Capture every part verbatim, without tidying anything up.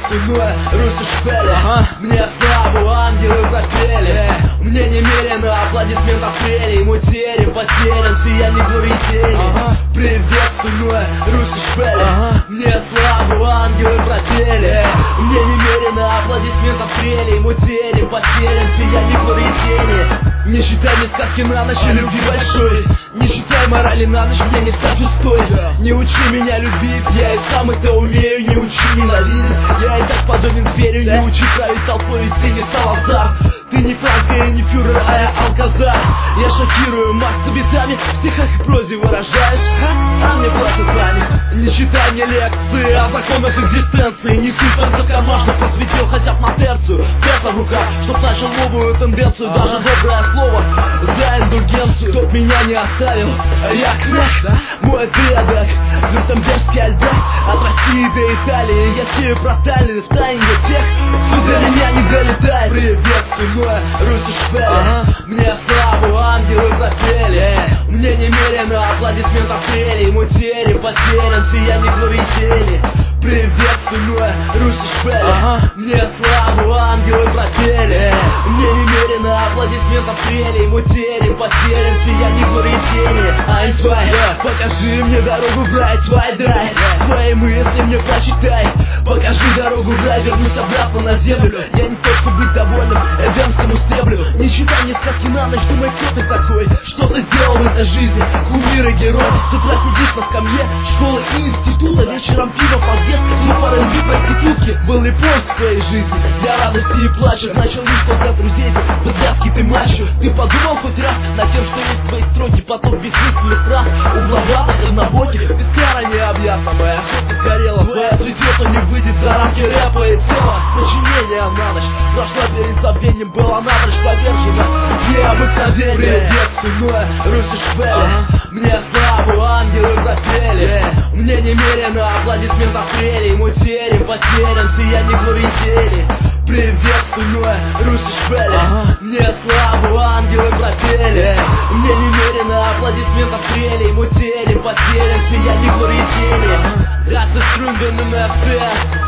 приветственную руссишь цели. Ага. Мне славу ангелы пропели, мне немерено аплодисментов трели. Мой терем потерян в сиянии глории тени. Ага. Приветственную руссишь цели. Ага. Мне славу ангелы пропели, мне немерено аплодисментов трели. Мой терем потерян в сиянии глории тени. Не считай мне сказки на ночь и любви большой, не считай морали на ночь, мне не стать устой. Не учи меня любить, я и сам это умею. Не учи ненавидеть, я и так подобен зверю. Не учи править толпой, ведь ты не Салазар. Ты не Франко и не фюрер, а я Алказар. Я шокирую массы битами, в стихах и прозе выражаюсь, а мне платят память. Не читай мне лекции о законах экзистенции. Не цифр за кармашно просветил хотя бы на терцию. Песо в руках, чтоб начал новую тенденцию. Даже доброе слово за индульгенцию. Тот меня не оставил, я князь, мой предок. Вюртембергский альбек, от России до Италии. Я сею протальный в тайне тех, кто до меня не долетает. Приветственную руссишь цели. Ага. Мне славу ангелы пропели, мне немерено аплодисментов трели. Мой терем потерян в сиянии глории тени. Приветственную руссишь цели. Ага. Мне славу ангелы пропели, мне немерено аплодисментов трели. Мой терем потерян в сиянии глории тени. Айнцвай, покажи мне дорогу в рай, твой драй. Свои мысли мне прочитай. Покажи дорогу в рай, вернусь обратно на землю. Я не то, чтобы быть довольным эдемскому стеблю. Не читай мне сказки на ночь, думай, кто ты такой. Что ты сделал в этой жизни, кумир и герой. С утра сидишь на скамье школы и института. Вечером пиво, подъезд, ну по РНБ проститутки. Был ли пост в своей жизни для радости и плача? Начал лишь для друзей, без вязки ты мачо. Ты подумал хоть раз над тем, что есть твои строки? Поток бессмысленных фраз, угловатых, однобоких. Без кара необъятна моя охота горела. Твоя цветет, но не выйдет за рамки рэпа и тела. Сочинение на ночь прошла перед забвением, была напрочь повержена необыкновение. Приветственную руссишь цели. Ага. Мне славу ангелы пропели, мне немерено аплодисментов трели. Мой терем потерян в сиянии глории тени. Приветственную руссишь цели. Ага. Мне славу ангелы пропели, мне немерено аплодисментов трели. Мой терем потерян в сиянии глории тени. Das ist Gründen im F D,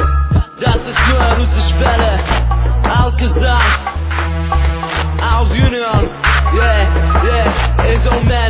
das ist nur russische Welle. Alcazar, aus Union, yeah, yeah, it's all man.